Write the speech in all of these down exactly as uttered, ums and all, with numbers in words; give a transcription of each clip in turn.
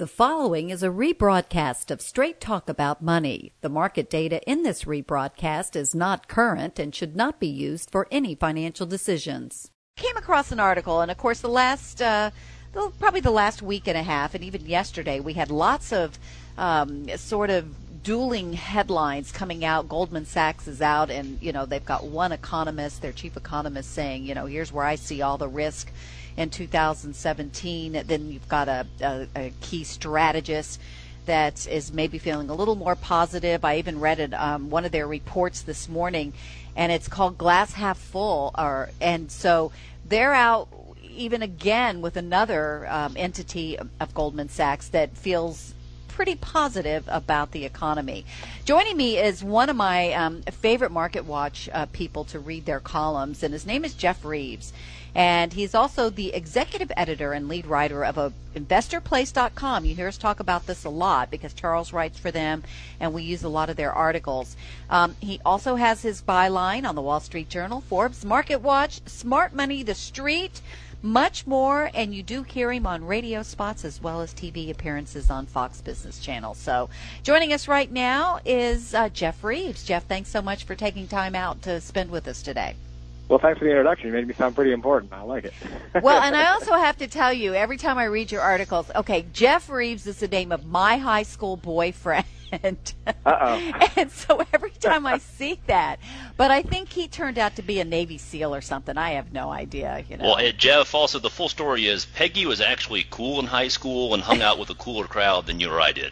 The following is a rebroadcast of Straight Talk About Money. The market data in this rebroadcast is not current and should not be used for any financial decisions. Came across an article, and of course the last, uh, the, probably the last week and a half, and even yesterday, we had lots of um, sort of dueling headlines coming out. Goldman Sachs is out, and, you know, they've got one economist, their chief economist, saying, you know, here's where I see all the risk in two thousand seventeen. Then you've got a, a, a key strategist that is maybe feeling a little more positive. I even read it, um, one of their reports this morning, and it's called Glass Half Full. Or, and so they're out even again with another um, entity of, of Goldman Sachs that feels pretty positive about the economy. Joining me is one of my um, favorite Market Watch uh, people to read their columns, and his name is Jeff Reeves. And he's also the executive editor and lead writer of a investor place dot com. You hear us talk about this a lot because Charles writes for them, and we use a lot of their articles. Um, he also has his byline on the Wall Street Journal, Forbes, Market Watch, Smart Money, The Street, much more. And you do hear him on radio spots as well as T V appearances on Fox Business Channel. So joining us right now is uh, Jeff Reeves. Jeff, thanks so much for taking time out to spend with us today. Well, thanks for the introduction. You made me sound pretty important. I like it. Well, and I also have to tell you, every time I read your articles, okay, Jeff Reeves is the name of my high school boyfriend. Uh-oh. And so every time I see that, but I think he turned out to be a Navy SEAL or something. I have no idea. You know. Well, Jeff, also the full story is Peggy was actually cool in high school and hung out with a cooler crowd than you or I did.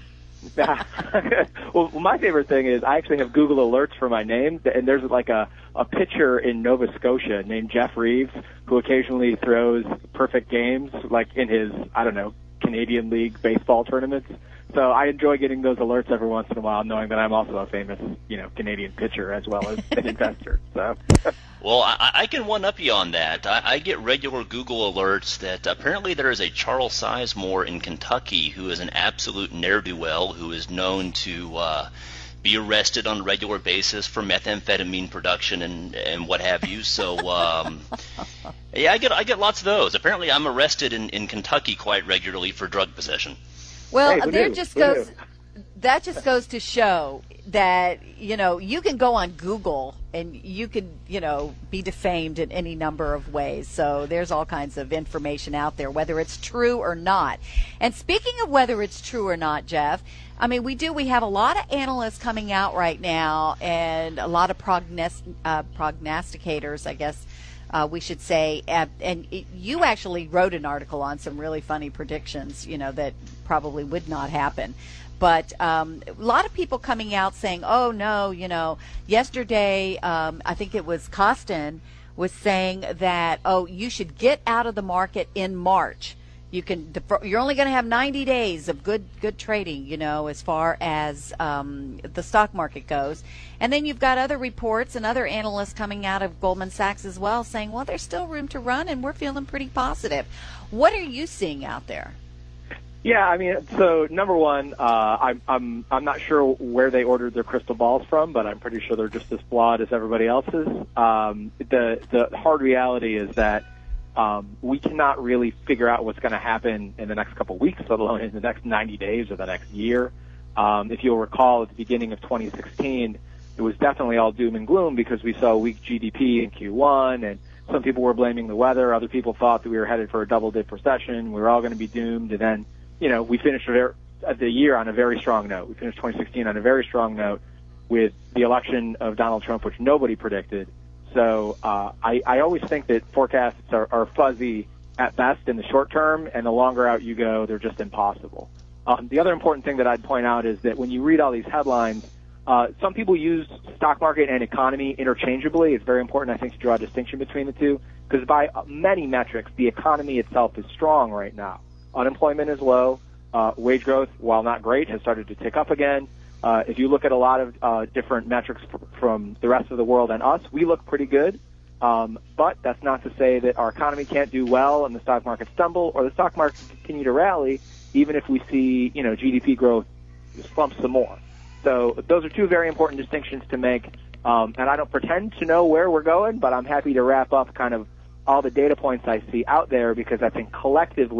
Well, my favorite thing is I actually have Google alerts for my name, and there's like a, a pitcher in Nova Scotia named Jeff Reeves who occasionally throws perfect games, like in his, I don't know, Canadian League baseball tournaments. So I enjoy getting those alerts every once in a while, knowing that I'm also a famous, you know, Canadian pitcher as well as an investor. So. Well, I, I can one-up you on that. I, I get regular Google alerts that apparently there is a Charles Sizemore in Kentucky who is an absolute ne'er-do-well who is known to uh, be arrested on a regular basis for methamphetamine production and, and what have you. So, um, yeah, I get I get lots of those. Apparently I'm arrested in, in Kentucky quite regularly for drug possession. Well, hey, there knew? just Who goes knew? that just goes to show that, you know, you can go on Google and you can, you know, be defamed in any number of ways. So there's all kinds of information out there, whether it's true or not. And speaking of whether it's true or not, Jeff, I mean, we do, we have a lot of analysts coming out right now and a lot of prognost- uh, prognosticators, I guess, Uh, we should say, uh, and it, you actually wrote an article on some really funny predictions, you know, that probably would not happen. But um, a lot of people coming out saying, oh, no, you know, yesterday, um, I think it was Costin was saying that, oh, you should get out of the market in March. You can, you're only going to have ninety days of good, good trading, you know, as far as um, the stock market goes. And then you've got other reports and other analysts coming out of Goldman Sachs as well saying, well, there's still room to run and we're feeling pretty positive. What are you seeing out there? Yeah, I mean, so number one, uh, I'm I'm I'm not sure where they ordered their crystal balls from, but I'm pretty sure they're just as flawed as everybody else's. Um, the the hard reality is that Um, we cannot really figure out what's going to happen in the next couple of weeks, let alone in the next ninety days or the next year. Um, if you'll recall, at the beginning of twenty sixteen, it was definitely all doom and gloom because we saw weak G D P in Q one, and some people were blaming the weather. Other people thought that we were headed for a double-dip recession. We were all going to be doomed. And then, you know, we finished the year on a very strong note. We finished twenty sixteen on a very strong note with the election of Donald Trump, which nobody predicted. So uh, I, I always think that forecasts are, are fuzzy at best in the short term, and the longer out you go, they're just impossible. Um, the other important thing that I'd point out is that when you read all these headlines, uh, some people use stock market and economy interchangeably. It's very important, I think, to draw a distinction between the two, because by many metrics, the economy itself is strong right now. Unemployment is low. Uh, wage growth, while not great, has started to tick up again. Uh, if you look at a lot of uh, different metrics f- from the rest of the world and us, we look pretty good. Um, but that's not to say that our economy can't do well and the stock market stumble or the stock market continue to rally, even if we see, you know, G D P growth slump some more. So those are two very important distinctions to make. Um, and I don't pretend to know where we're going, but I'm happy to wrap up kind of all the data points I see out there because I think collectively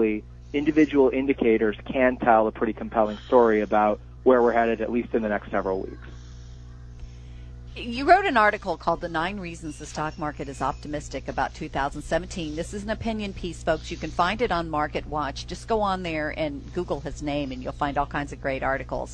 individual indicators can tell a pretty compelling story about where we're headed, at least in the next several weeks. You wrote an article called The Nine Reasons the Stock Market is Optimistic About two thousand seventeen. This is an opinion piece, folks. You can find it on Market Watch. Just go on there and Google his name, and you'll find all kinds of great articles.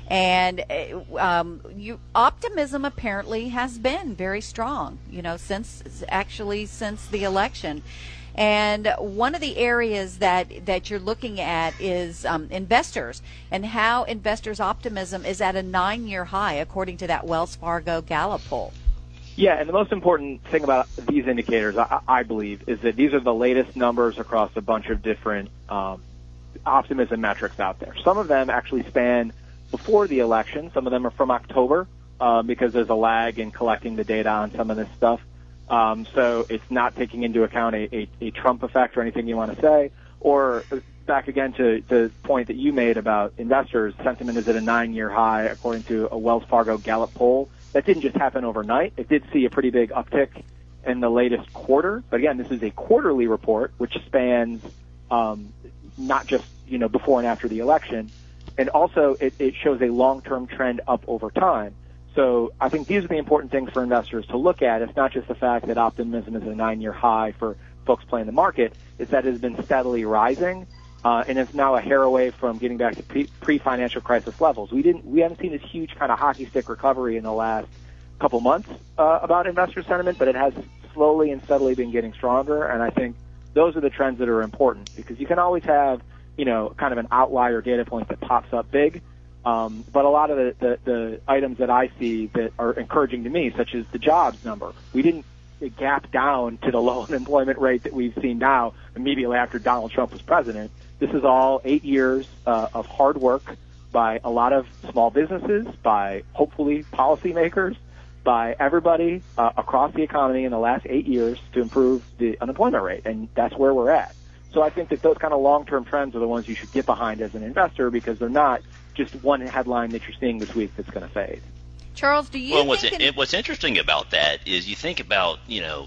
And um, you, optimism apparently has been very strong, you know, since actually since the election. And one of the areas that, that you're looking at is um, investors and how investors' optimism is at a nine-year high, according to that Wells Fargo Gallup poll. Yeah, and the most important thing about these indicators, I, I believe, is that these are the latest numbers across a bunch of different um, optimism metrics out there. Some of them actually span before the election. Some of them are from October uh, because there's a lag in collecting the data on some of this stuff. Um, so it's not taking into account a, a, a Trump effect or anything you want to say. Or back again to the point that you made about investors, sentiment is at a nine-year high according to a Wells Fargo Gallup poll. That didn't just happen overnight. It did see a pretty big uptick in the latest quarter. But again, this is a quarterly report which spans um, not just you know before and after the election, and also it, it shows a long-term trend up over time. So I think these are the important things for investors to look at. It's not just the fact that optimism is a nine-year high for folks playing the market. It's that it has been steadily rising, uh, and it's now a hair away from getting back to pre- pre-financial crisis levels. We didn't, we haven't seen this huge kind of hockey stick recovery in the last couple months uh, about investor sentiment, but it has slowly and steadily been getting stronger. And I think those are the trends that are important because you can always have, you know, kind of an outlier data point that pops up big. Um, but a lot of the, the, the items that I see that are encouraging to me, such as the jobs number, we didn't gap down to the low unemployment rate that we've seen now immediately after Donald Trump was president. This is all eight years uh, of hard work by a lot of small businesses, by hopefully policymakers, by everybody uh, across the economy in the last eight years to improve the unemployment rate, and that's where we're at. So I think that those kind of long-term trends are the ones you should get behind as an investor because they're not just one headline that you're seeing this week that's going to fade. Charles, do you well, think... What's, in- it, what's interesting about that is you think about, you know,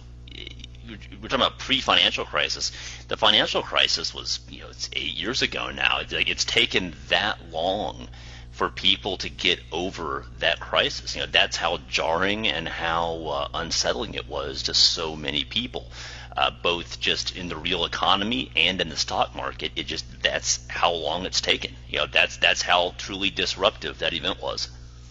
we're talking about pre-financial crisis. The financial crisis was, you know, it's eight years ago now. It's, like, it's taken that long for people to get over that crisis. You know, that's how jarring and how uh, unsettling it was to so many people. Uh, both just in the real economy and in the stock market, it just that's how long it's taken. You know, that's that's how truly disruptive that event was.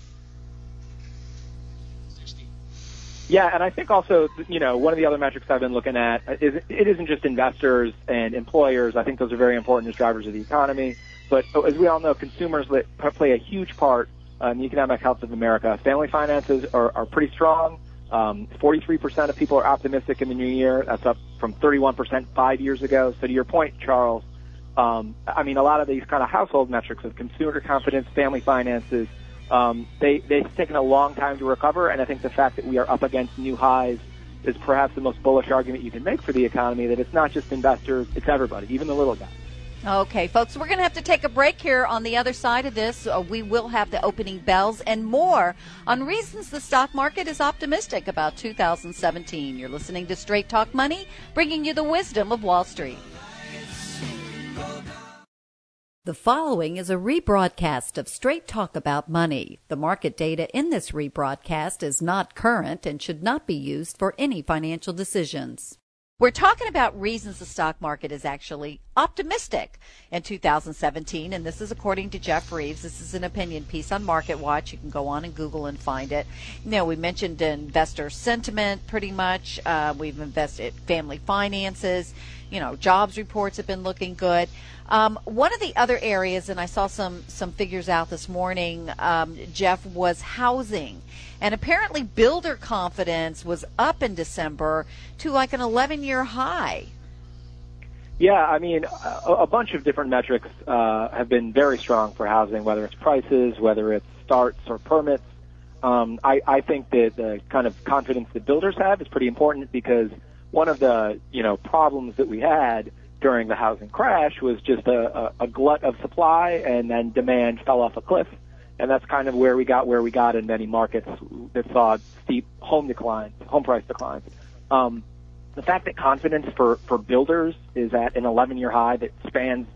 Yeah, and I think also, you know, one of the other metrics I've been looking at is it isn't just investors and employers. I think those are very important as drivers of the economy. But as we all know, consumers play a huge part in the economic health of America. Family finances are, are pretty strong. Um, forty-three percent of people are optimistic in the new year. That's up from thirty-one percent five years ago. So to your point, Charles, um, I mean, a lot of these kind of household metrics of consumer confidence, family finances, um, they, they've taken a long time to recover. And I think the fact that we are up against new highs is perhaps the most bullish argument you can make for the economy, that it's not just investors, it's everybody, even the little guys. Okay, folks, we're going to have to take a break here. On the other side of this, uh, we will have the opening bells and more on reasons the stock market is optimistic about two thousand seventeen. You're listening to Straight Talk Money, bringing you the wisdom of Wall Street. The following is a rebroadcast of Straight Talk About Money. The market data in this rebroadcast is not current and should not be used for any financial decisions. We're talking about reasons the stock market is actually optimistic in two thousand seventeen, and this is according to Jeff Reeves. This is an opinion piece on Market Watch. You can go on and Google and find it. You know, we mentioned investor sentiment pretty much. Uh, we've invested family finances. You know, jobs reports have been looking good. Um, one of the other areas, and I saw some, some figures out this morning, um, Jeff, was housing. And apparently builder confidence was up in December to like an eleven-year high. Yeah, I mean, a, a bunch of different metrics uh, have been very strong for housing, whether it's prices, whether it's starts or permits. Um, I, I think that the kind of confidence that builders have is pretty important because one of the, you know, problems that we had during the housing crash was just a, a, a glut of supply and then demand fell off a cliff. And that's kind of where we got where we got in many markets that saw steep home declines, home price declines. Um, the fact that confidence for, for builders is at an eleven-year high that spans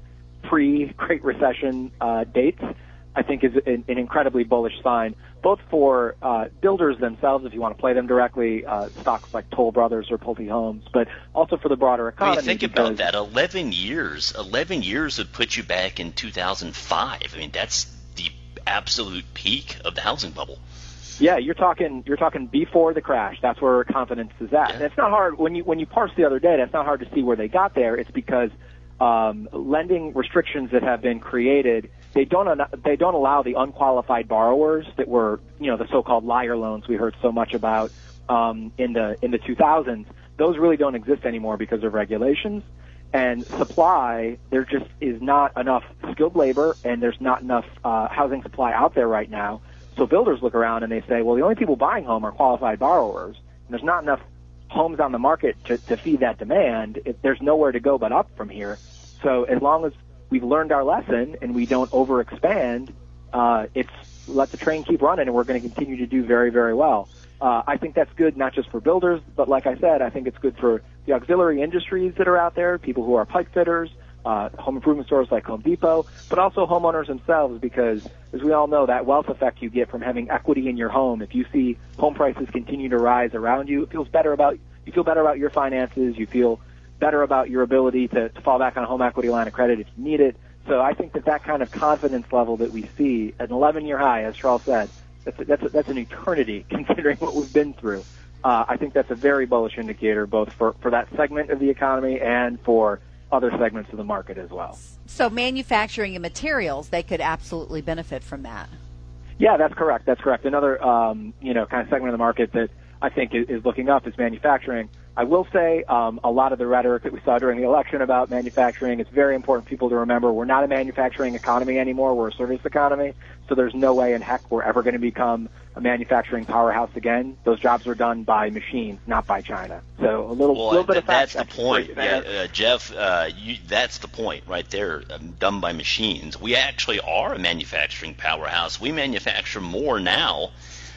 pre-Great Recession uh, dates, I think is an, an incredibly bullish sign, both for uh, builders themselves, if you want to play them directly, uh, stocks like Toll Brothers or Pulte Homes, but also for the broader economy. I mean, think about that. Eleven years. Eleven years would put you back in two thousand five. I mean, that's the absolute peak of the housing bubble. Yeah, you're talking you're talking before the crash. That's where confidence is at. Yeah. And it's not hard when you when you parse the other data. It's not hard to see where they got there. It's because um, lending restrictions that have been created, they don't they don't allow the unqualified borrowers that were, you know, the so-called liar loans we heard so much about um, in the in the two thousands. Those really don't exist anymore because of regulations and supply. There just is not enough skilled labor, and there's not enough uh, housing supply out there right now. So builders look around and they say, well, the only people buying home are qualified borrowers, and there's not enough homes on the market to, to feed that demand. It, there's nowhere to go but up from here. So as long as we've learned our lesson and we don't overexpand, uh, it's let the train keep running, and we're going to continue to do very, very well. Uh, I think that's good not just for builders, but like I said, I think it's good for the auxiliary industries that are out there, people who are pipe fitters, uh, home improvement stores like Home Depot, but also homeowners themselves, because as we all know, that wealth effect you get from having equity in your home. If you see home prices continue to rise around you, it feels better about, you feel better about your finances, you feel better about your ability to, to fall back on a home equity line of credit if you need it. So I think that that kind of confidence level that we see at an eleven-year high, as Charles said, that's a, that's a, that's an eternity considering what we've been through. Uh, I think that's a very bullish indicator, both for, for that segment of the economy and for other segments of the market as well. So manufacturing and materials, they could absolutely benefit from that. Yeah, that's correct. That's correct. Another, um, you know, kind of segment of the market that I think is, is looking up is manufacturing. I will say um, a lot of the rhetoric that we saw during the election about manufacturing, it's very important for people to remember we're not a manufacturing economy anymore. We're a service economy. So there's no way in heck we're ever going to become a manufacturing powerhouse again. Those jobs are done by machines, not by China. So a little, well, little bit of that's fact the point. Yeah, uh, Jeff, uh, you, that's the point right there, um, done by machines. We actually are a manufacturing powerhouse. We manufacture more now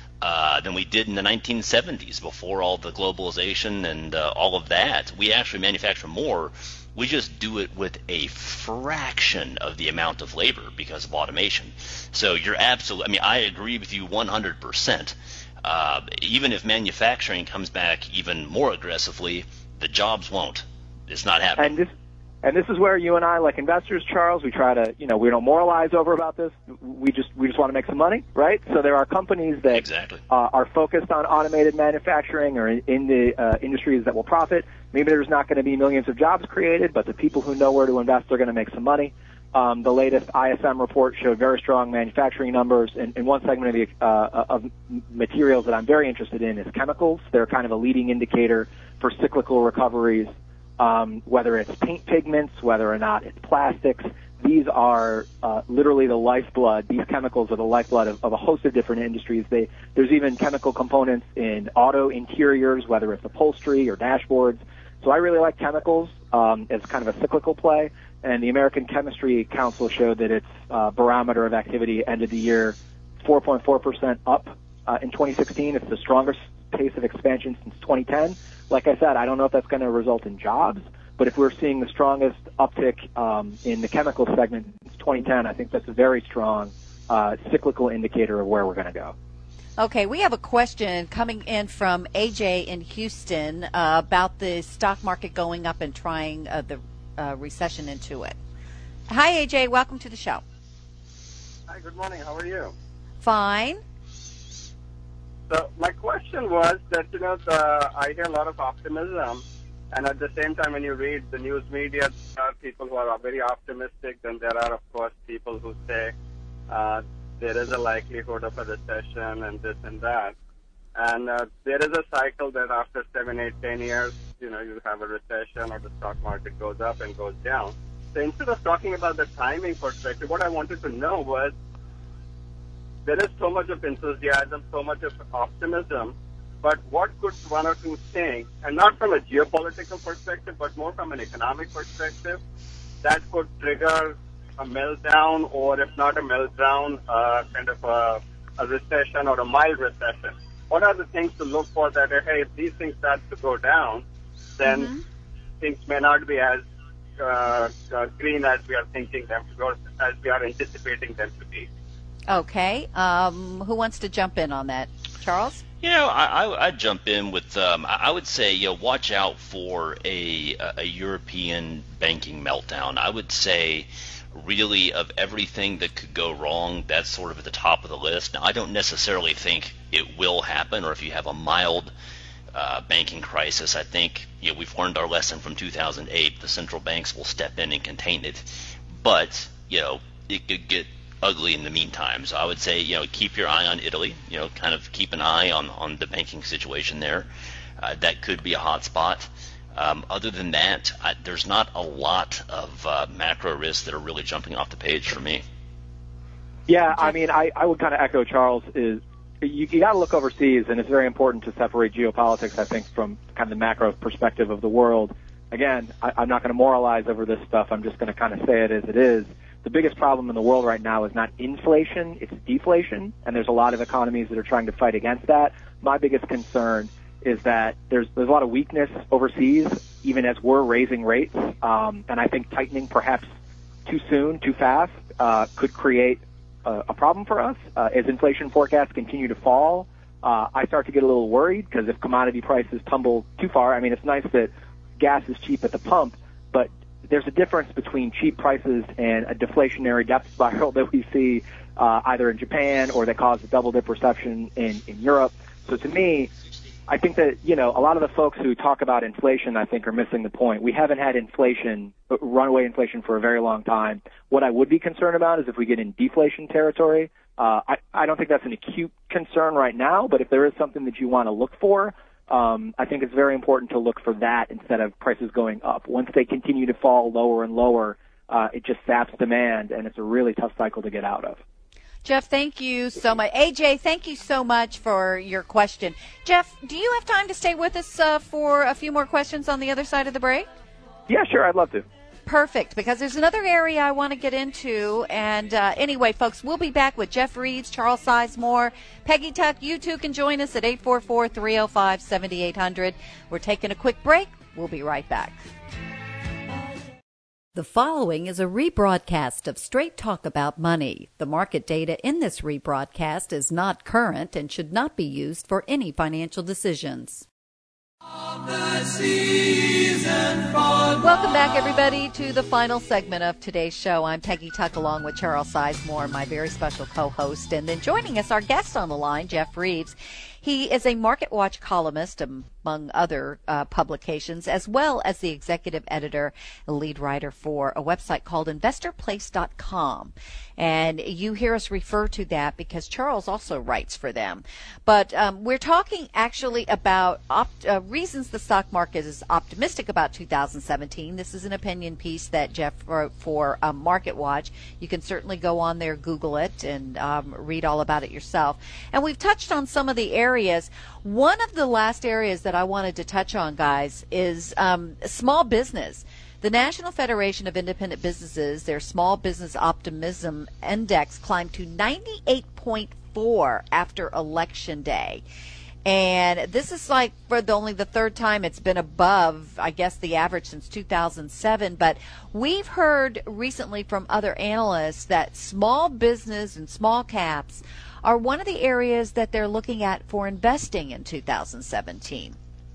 Uh, than we did in the nineteen seventies before all the globalization and uh, all of that. We actually manufacture more. We just do it with a fraction of the amount of labor because of automation. So you're absolutely, I mean, I agree with you one hundred percent. Uh, even if manufacturing comes back even more aggressively, the jobs won't. It's not happening. And this, and this is where you and I, like investors, Charles, we try to, you know, we don't moralize over about this. We just, we just want to make some money, right? So there are companies that exactly. uh, are focused on automated manufacturing or in, in the uh, industries that will profit. Maybe there's not going to be millions of jobs created, but the people who know where to invest are going to make some money. Um, the latest I S M report showed very strong manufacturing numbers, and, and one segment of the uh, of materials that I'm very interested in is chemicals. They're kind of a leading indicator for cyclical recoveries. Um, whether it's paint pigments, whether or not it's plastics, these are uh, literally the lifeblood. These chemicals are the lifeblood of, of a host of different industries. They, there's even chemical components in auto interiors, whether it's upholstery or dashboards. So I really like chemicals um, as kind of a cyclical play. And the American Chemistry Council showed that its uh, barometer of activity ended the year four point four percent up uh, in twenty sixteen. It's the strongest pace of expansion since twenty ten. Like I said, I don't know if that's going to result in jobs, but if we're seeing the strongest uptick um, in the chemical segment since twenty ten, I think that's a very strong uh, cyclical indicator of where we're going to go. Okay, we have a question coming in from A J in Houston uh, about the stock market going up and trying uh, the uh, recession into it. Hi, A J. Welcome to the show. Hi, good morning. How are you? Fine. So my question was that, you know, the, I hear a lot of optimism, and at the same time when you read the news media, there are people who are very optimistic, then there are, of course, people who say uh, there is a likelihood of a recession and this and that. And uh, there is a cycle that after seven, eight, ten years, you know, you have a recession or the stock market goes up and goes down. So instead of talking about the timing perspective, what I wanted to know was, there is so much of enthusiasm, so much of optimism, but what could one or two things, and not from a geopolitical perspective, but more from an economic perspective, that could trigger a meltdown, or if not a meltdown, uh, kind of a, a recession or a mild recession? What are the things to look for that, hey, if these things start to go down, then mm-hmm. things may not be as uh, uh, green as we are thinking them to go, as we are anticipating them to be. Okay. Um, who wants to jump in on that? Charles? You know, I, I, I'd jump in with, um, I would say, you know, watch out for a, a European banking meltdown. I would say, really, of everything that could go wrong, that's sort of at the top of the list. Now, I don't necessarily think it will happen, or if you have a mild uh, banking crisis, I think, you know, we've learned our lesson from two thousand eight. The central banks will step in and contain it. But, you know, it could get ugly in the meantime. So I would say, you know, keep your eye on Italy, you know, kind of keep an eye on, on the banking situation there. Uh, that could be a hot spot. Um, other than that, I, there's not a lot of uh, macro risks that are really jumping off the page for me. Yeah, I mean, I, I would kind of echo Charles. Is you, you got to look overseas, and it's very important to separate geopolitics, I think, from kind of the macro perspective of the world. Again, I, I'm not going to moralize over this stuff. I'm just going to kind of say it as it is. The biggest problem in the world right now is not inflation, it's deflation, and there's a lot of economies that are trying to fight against that. My biggest concern is that there's there's a lot of weakness overseas, even as we're raising rates, um, and I think tightening perhaps too soon, too fast, uh, could create a, a problem for us. Uh, as inflation forecasts continue to fall, uh, I start to get a little worried, because if commodity prices tumble too far, I mean, it's nice that gas is cheap at the pump, but there's a difference between cheap prices and a deflationary death spiral that we see uh, either in Japan or that caused a double dip recession in, in Europe. So to me, I think that, you know, a lot of the folks who talk about inflation, I think, are missing the point. We haven't had inflation, runaway inflation, for a very long time. What I would be concerned about is if we get in deflation territory. Uh, I, I don't think that's an acute concern right now, but if there is something that you want to look for, Um, I think it's very important to look for that instead of prices going up. Once they continue to fall lower and lower, uh, it just saps demand, and it's a really tough cycle to get out of. Jeff, thank you so much. A J, thank you so much for your question. Jeff, do you have time to stay with us uh, for a few more questions on the other side of the break? Yeah, sure, I'd love to. Perfect, because there's another area I want to get into. And uh, anyway, folks, we'll be back with Jeff Reeves, Charles Sizemore, Peggy Tuck. You two can join us at eight four four, three oh five, seven eight hundred. We're taking a quick break. We'll be right back. The following is a rebroadcast of Straight Talk About Money. The market data in this rebroadcast is not current and should not be used for any financial decisions. Welcome back, everybody, to the final segment of today's show. I'm Peggy Tuck, along with Charles Sizemore, my very special co-host. And then joining us, our guest on the line, Jeff Reeves. He is a Market Watch columnist, among other uh, publications, as well as the executive editor, lead writer for a website called investor place dot com. And you hear us refer to that because Charles also writes for them. But um, we're talking actually about opt- uh, reasons the stock market is optimistic about two thousand seventeen. This is an opinion piece that Jeff wrote for um, Market Watch. You can certainly go on there, Google it, and um, read all about it yourself. And we've touched on some of the areas. One of the last areas that I wanted to touch on, guys, is um, small business. The National Federation of Independent Businesses, their Small Business Optimism Index climbed to ninety-eight point four after Election Day. And this is like for the, only the third time it's been above, I guess, the average since two thousand seven. But we've heard recently from other analysts that small business and small caps are one of the areas that they're looking at for investing in two thousand seventeen.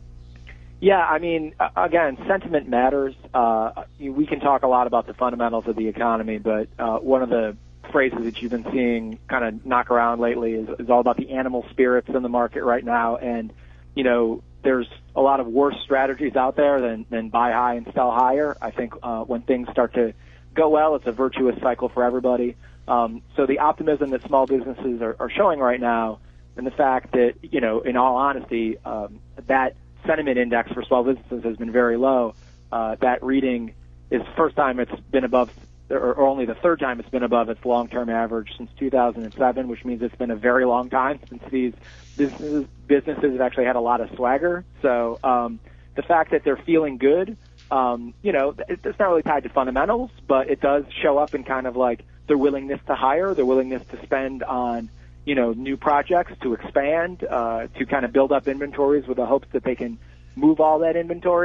Yeah, I mean, again, sentiment matters. Uh, we can talk a lot about the fundamentals of the economy, but uh, one of the phrases that you've been seeing kind of knock around lately is, is all about the animal spirits in the market right now. And, you know, there's a lot of worse strategies out there than, than buy high and sell higher. I think uh, when things start to go well, it's a virtuous cycle for everybody. Um, so the optimism that small businesses are, are showing right now, and the fact that, you know, in all honesty, um, that sentiment index for small businesses has been very low. Uh, that reading is the first time it's been above, or only the third time it's been above its long-term average since two thousand seven, which means it's been a very long time since these businesses, businesses have actually had a lot of swagger. So um, the fact that they're feeling good, um, you know, it's not really tied to fundamentals, but it does show up in kind of like their willingness to hire, their willingness to spend on, you know, new projects, to expand, uh, to kind of build up inventories with the hopes that they can move all that inventory.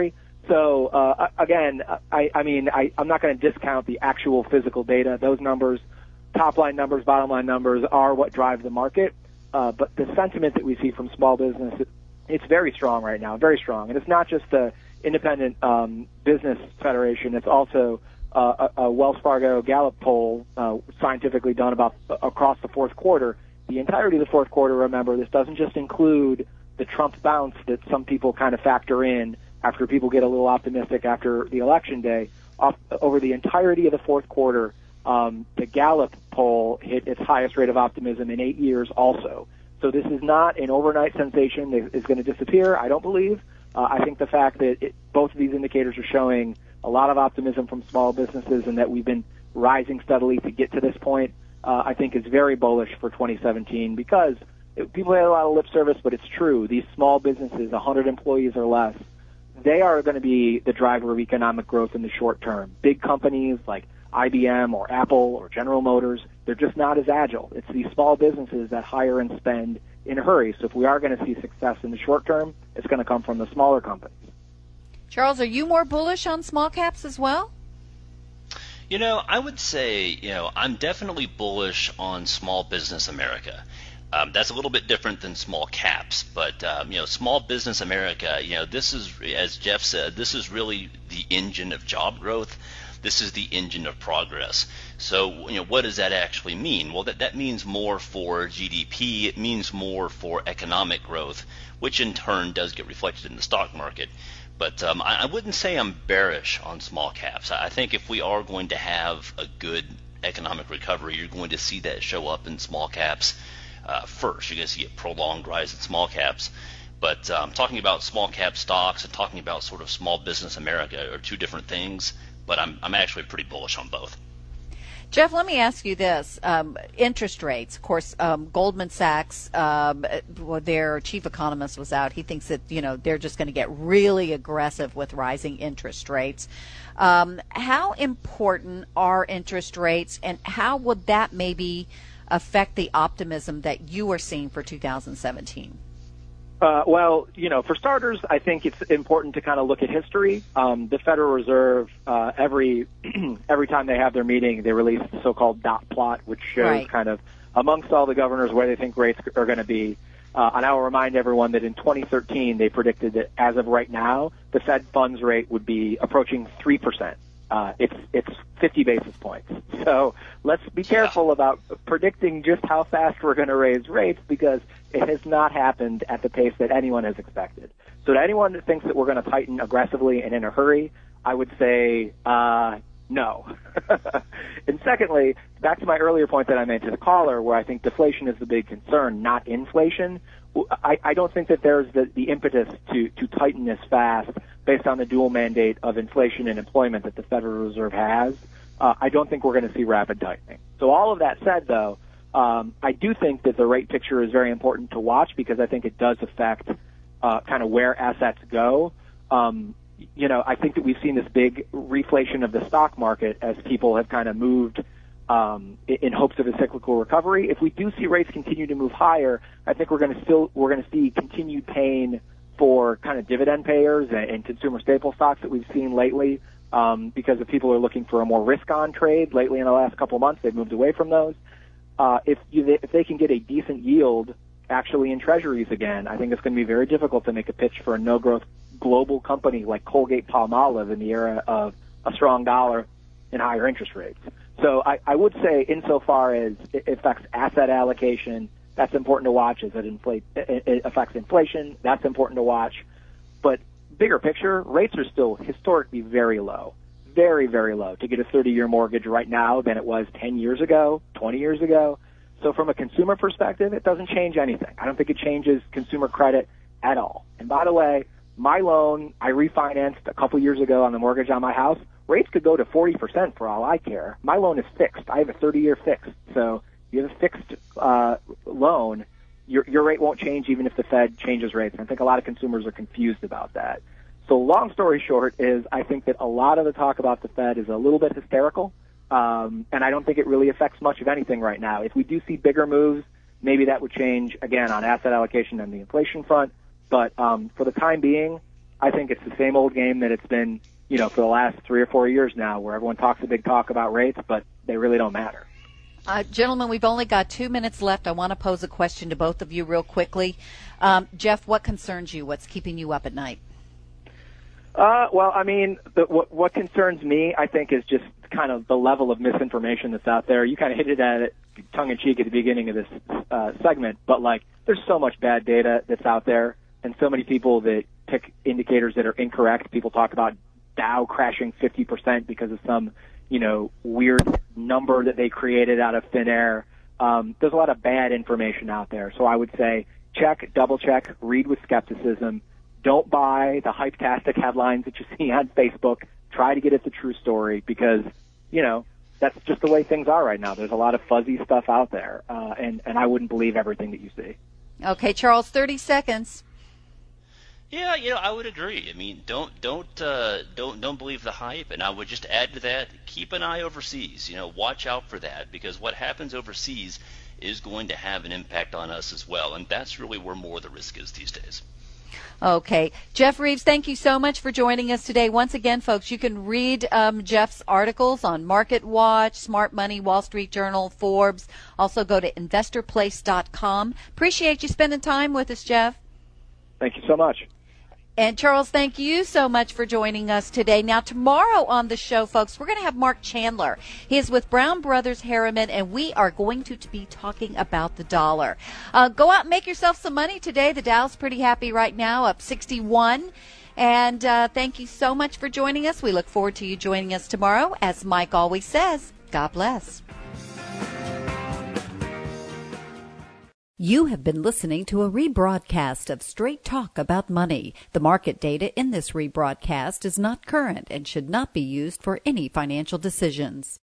So, uh, again, I, I mean, I, I'm not going to discount the actual physical data. Those numbers, top-line numbers, bottom-line numbers, are what drive the market. Uh, but the sentiment that we see from small business, it, it's very strong right now, very strong. And it's not just the Independent um, Business Federation. It's also uh, a, a Wells Fargo Gallup poll, uh, scientifically done about uh, across the fourth quarter. The entirety of the fourth quarter, remember, this doesn't just include the Trump bounce that some people kind of factor in after people get a little optimistic after the election day. Off, over the entirety of the fourth quarter, um, the Gallup poll hit its highest rate of optimism in eight years also. So this is not an overnight sensation that is going to disappear, I don't believe. Uh, I think the fact that it, both of these indicators are showing a lot of optimism from small businesses and that we've been rising steadily to get to this point, uh, I think is very bullish for twenty seventeen because it, people have a lot of lip service, but it's true. These small businesses, one hundred employees or less, they are going to be the driver of economic growth in the short term. Big companies like I B M or Apple or General Motors, they're just not as agile. It's these small businesses that hire and spend in a hurry. So if we are going to see success in the short term, it's going to come from the smaller companies. Charles, are you more bullish on small caps as well? You know, I would say, you know, I'm definitely bullish on Small Business America. Um, that's a little bit different than small caps, but um, you know, Small Business America, you know, this is, as Jeff said, this is really the engine of job growth. This is the engine of progress. So, you know, what does that actually mean? Well, that, that means more for G D P. It means more for economic growth, which in turn does get reflected in the stock market. But um, I, I wouldn't say I'm bearish on small caps. I think if we are going to have a good economic recovery, you're going to see that show up in small caps uh, first. You're going to see a prolonged rise in small caps. But um, talking about small cap stocks and talking about sort of Small Business America are two different things. But I'm, I'm actually pretty bullish on both. Jeff, let me ask you this. Um, interest rates, of course, um, Goldman Sachs, um, their chief economist was out. He thinks that, you know, they're just going to get really aggressive with rising interest rates. Um, how important are interest rates, and how would that maybe affect the optimism that you are seeing for two thousand seventeen? Uh, well, you know, for starters, I think it's important to kind of look at history. Um, the Federal Reserve, uh, every every time they have their meeting, they release the so-called dot plot, which shows right. kind of amongst all the governors where they think rates are going to be. Uh, and I will remind everyone that in twenty thirteen, they predicted that as of right now, the Fed funds rate would be approaching three percent. Uh, it's it's fifty basis points. So let's be careful about predicting just how fast we're going to raise rates because it has not happened at the pace that anyone has expected. So to anyone that thinks that we're going to tighten aggressively and in a hurry, I would say uh, no. And secondly, back to my earlier point that I made to the caller, where I think deflation is the big concern, not inflation. I, I don't think that there's the, the impetus to, to tighten this fast based on the dual mandate of inflation and employment that the Federal Reserve has. Uh, I don't think we're going to see rapid tightening. So all of that said, though, um, I do think that the rate picture is very important to watch because I think it does affect uh, kind of where assets go. Um, you know, I think that we've seen this big reflation of the stock market as people have kind of moved Um, in hopes of a cyclical recovery. If we do see rates continue to move higher, I think we're going to still we're going to see continued pain for kind of dividend payers and, and consumer staple stocks that we've seen lately, um, because if people are looking for a more risk-on trade lately in the last couple of months, they've moved away from those. Uh, if you, if they can get a decent yield actually in treasuries again, I think it's going to be very difficult to make a pitch for a no-growth global company like Colgate-Palmolive in the era of a strong dollar and higher interest rates. So I, I would say insofar as it affects asset allocation, that's important to watch. As it, inflate, it affects inflation, that's important to watch. But bigger picture, rates are still historically very low, very, very low to get a thirty-year mortgage right now than it was ten years ago, twenty years ago. So from a consumer perspective, it doesn't change anything. I don't think it changes consumer credit at all. And by the way, my loan, I refinanced a couple years ago on the mortgage on my house. Rates could go to forty percent for all I care. My loan is fixed. I have a thirty-year fixed. So you have a fixed uh, loan, your, your rate won't change even if the Fed changes rates. And I think a lot of consumers are confused about that. So long story short is I think that a lot of the talk about the Fed is a little bit hysterical, um, and I don't think it really affects much of anything right now. If we do see bigger moves, maybe that would change, again, on asset allocation and the inflation front. But um, for the time being, I think it's the same old game that it's been, you know, for the last three or four years now, where everyone talks a big talk about rates, but they really don't matter. Uh, gentlemen, we've only got two minutes left. I want to pose a question to both of you real quickly. Um, Jeff, what concerns you? What's keeping you up at night? Uh, well, I mean, the, what, what concerns me, I think, is just kind of the level of misinformation that's out there. You kind of hit it at it tongue-in-cheek at the beginning of this uh, segment, but, like, there's so much bad data that's out there and so many people that pick indicators that are incorrect. People talk about Dow crashing fifty percent because of some, you know, weird number that they created out of thin air. Um, there's a lot of bad information out there. So I would say check, double check, read with skepticism. Don't buy the hype-tastic headlines that you see on Facebook. Try to get at the true story because, you know, that's just the way things are right now. There's a lot of fuzzy stuff out there, uh, and, and I wouldn't believe everything that you see. Okay, Charles, thirty seconds. Yeah, you know, I would agree. I mean, don't don't uh, don't don't believe the hype, and I would just add to that: keep an eye overseas. You know, watch out for that because what happens overseas is going to have an impact on us as well, and that's really where more of the risk is these days. Okay. Jeff Reeves, thank you so much for joining us today. Once again, folks, you can read um, Jeff's articles on Market Watch, Smart Money, Wall Street Journal, Forbes. Also go to investor place dot com. Appreciate you spending time with us, Jeff. Thank you so much. And Charles, thank you so much for joining us today. Now, tomorrow on the show, folks, we're going to have Mark Chandler. He is with Brown Brothers Harriman, and we are going to be talking about the dollar. Uh, go out and make yourself some money today. The Dow's pretty happy right now, up sixty-one. And uh, thank you so much for joining us. We look forward to you joining us tomorrow. As Mike always says, God bless. You have been listening to a rebroadcast of Straight Talk About Money. The market data in this rebroadcast is not current and should not be used for any financial decisions.